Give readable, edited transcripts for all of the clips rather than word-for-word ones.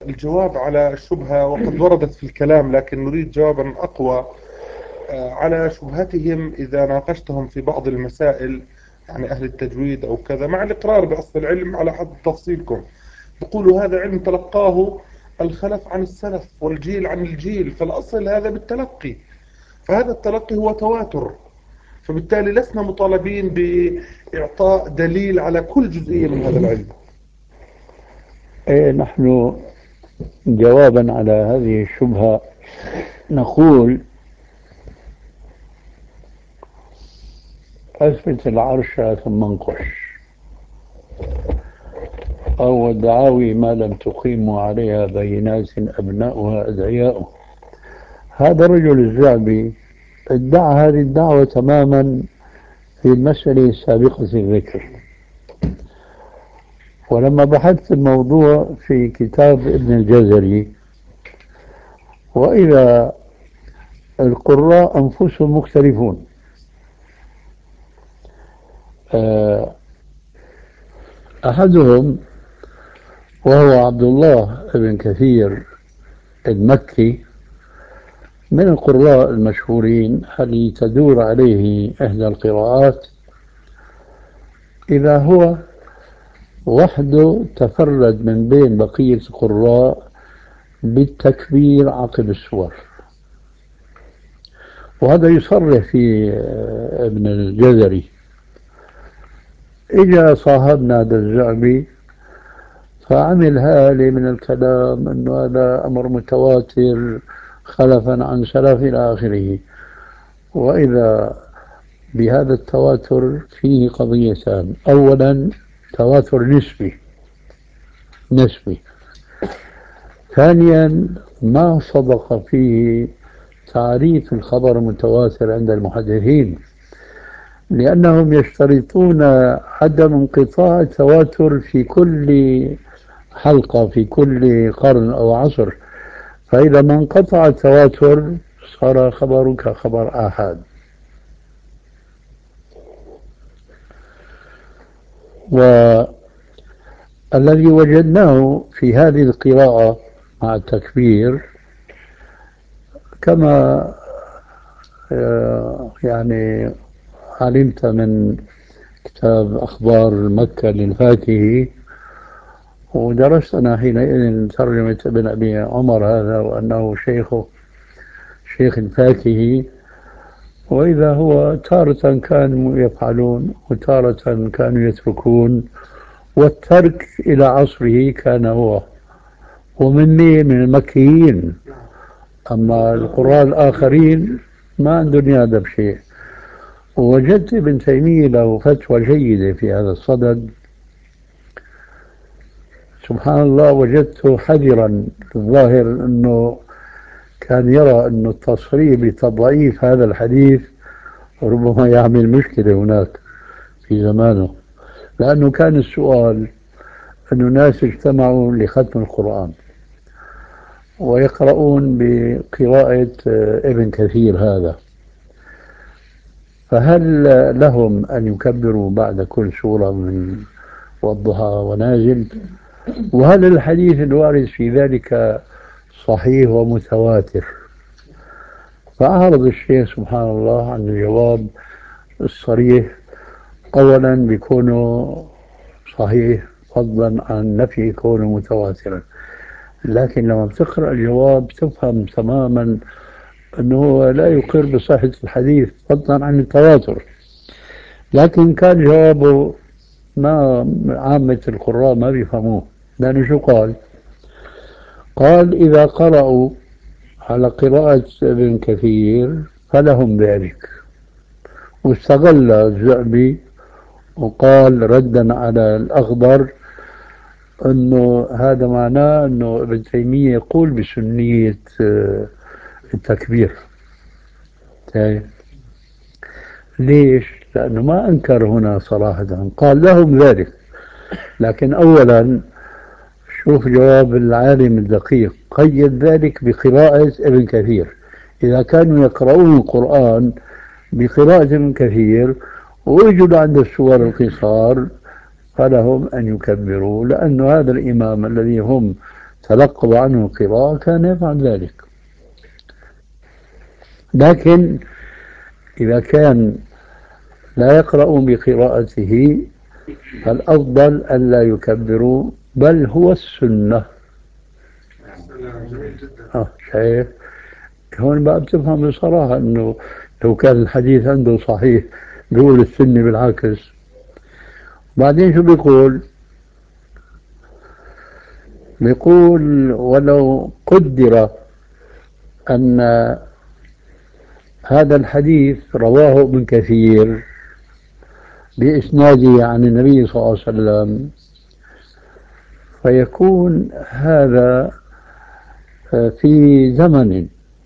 الجواب على الشبهة وقد وردت في الكلام، لكن نريد جوابا أقوى على شبهتهم إذا ناقشتهم في بعض المسائل، يعني أهل التجويد أو كذا، مع الإقرار بأصل العلم على حد تفصيلكم. يقولوا هذا علم تلقاه الخلف عن السلف والجيل عن الجيل، فالأصل هذا بالتلقي، فهذا التلقي هو تواتر، فبالتالي لسنا مطالبين بإعطاء دليل على كل جزئية من هذا العلم. إيه، نحن جوابا على هذه الشبهة نقول: أثبت العرش ثم انقش، أو الدعاوي ما لم تقيموا عليها بينات أبناؤها أدعياء. هذا الرجل الزعبي ادعى هذه الدعوة تماما في المسألة السابقة الذكر. ولما بحثت الموضوع في كتاب ابن الجزري، وإذا القراء أنفسهم مختلفون. أحدهم وهو عبد الله بن كثير المكي، من القراء المشهورين الذي تدور عليه إحدى القراءات، إذا هو وحده تفرد من بين بقية القراء بالتكبير عقب السور. وهذا يصرح في ابن الجزري. إجا صاحبنا هذا الزعبي فعمل هالي من الكلام أنه هذا أمر متواتر خلفا عن سلف إلى آخره. وإذا بهذا التواتر فيه قضيتان: أولا تواتر نسبي. ثانيا ما صدق فيه تعريف الخبر المتواتر عند المحدثين، لأنهم يشترطون عدم انقطاع التواتر في كل حلقة في كل قرن أو عصر. فإذا ما انقطع التواتر صار خبرك خبر آحاد. والذي وجدناه في هذه القراءة مع التكبير، كما يعني علمت من كتاب أخبار مكة للفاكهي، ودرست أنا حينئذ ترجمة ابن أبي عمر هذا وأنه شيخ الفاكهي، وإذا هو تارة كانوا يفعلون وتارة كانوا يتركون، والترك إلى عصره كان هو من المكيين. أما القراء الآخرين ما عندهم هذا بشيء. ووجدت ابن تيمية له فتوى جيدة في هذا الصدد. سبحان الله، وجدته حذرا. الظاهر أنه كان يرى أن التصريح بتضعيف هذا الحديث ربما يعمل مشكلة هناك في زمانه، لأنه كان السؤال أن الناس اجتمعوا لختم القرآن ويقرؤون بقراءة ابن كثير هذا، فهل لهم أن يكبروا بعد كل سورة من والضحى ونازل؟ وهل الحديث الوارد في ذلك صحيح ومتواتر؟ فأعرض الشيخ سبحان الله عن الجواب الصريح. أولا بيكونه صحيح فضلا عن نفي كونه متواترا، لكن لما بتقرأ الجواب تفهم تماما أنه لا يقر بصحة الحديث فضلا عن التواتر. لكن كان جوابه ما عامة القراء ما بيفهموه، لأنه شو قال؟ قال: إذا قرأوا على قراءة ابن كثير فلهم ذلك. واستغل الزعبي وقال ردا على الأخضر أنه هذا معناه أنه ابن تيمية يقول بسنية التكبير. طيب. ليش؟ لأنه ما أنكر هنا صراحة، قال لهم ذلك. لكن أولا شوف جواب العالم الدقيق، قيد ذلك بقراءة ابن كثير. إذا كانوا يقرؤون القرآن بقراءة ابن كثير ويجوا عند السور القصار فلهم أن يكبروا، لأن هذا الإمام الذي هم تلقوا عنه القراءة كان يفعل ذلك. لكن إذا كان لا يقرأ بقراءته فالأفضل ألا يكبروا، بل هو السنة. جميل جدا. شايف؟ هون بقى بتفهم بصراحة أنه لو كان الحديث عنده صحيح بيقول السنة بالعكس. بعدين شو بيقول؟ بيقول ولو قدر أن هذا الحديث رواه ابن كثير بإسناده عن النبي صلى الله عليه وسلم، فيكون هذا في زمن.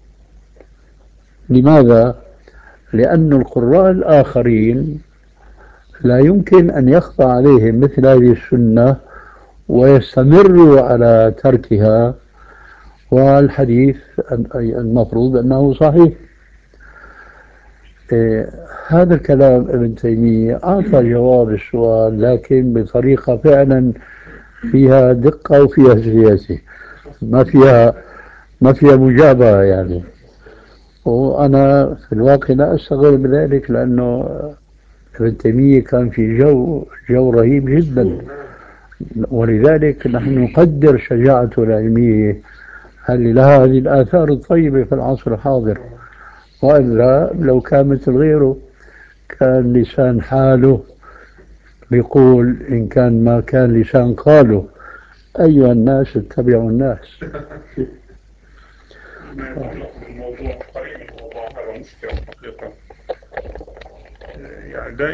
لماذا؟ لأن القراء الآخرين لا يمكن أن يخفى عليهم مثل هذه السنة ويستمروا على تركها، والحديث المفروض أنه صحيح. إيه، هذا الكلام ابن تيمية أعطى جواب السؤال لكن بطريقة فعلا فيها دقة وفيها سياسة، ما فيها مجابهة يعني. وأنا في الواقع لا أستغرب بذلك، لأنه ابن تيمية كان في جو رهيب جدا، ولذلك نحن نقدر شجاعته العلمية اللي لها هذه الآثار الطيبة في العصر الحاضر. وإلا لو كان مثل غيره كان لسان حاله بيقول إن كان ما كان لسان قاله أيها الناس اتبعوا الناس. الموضوع قريب من الموضوع هذا مشكلة حقيقة. يعني